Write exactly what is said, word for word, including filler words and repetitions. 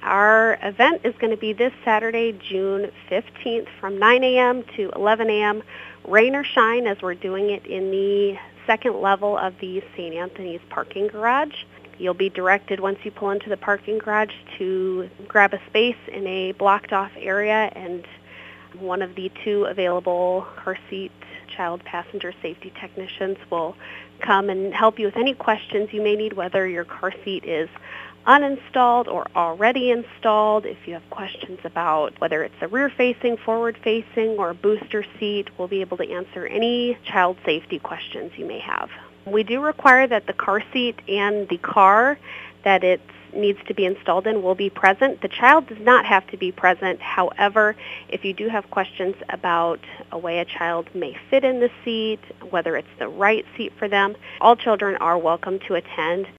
Our event is going to be this Saturday, June fifteenth from nine a.m. to eleven a.m., rain or shine, as we're doing it in the second level of the Saint Anthony's parking garage. You'll be directed once you pull into the parking garage to grab a space in a blocked-off area, and one of the two available car seat child passenger safety technicians will come and help you with any questions you may need, whether your car seat is uninstalled or already installed. If you have questions about whether it's a rear-facing, forward-facing, or a booster seat, we'll be able to answer any child safety questions you may have. We do require that the car seat and the car that it needs to be installed in will be present. The child does not have to be present. However, if you do have questions about a way a child may fit in the seat, whether it's the right seat for them, all children are welcome to attend.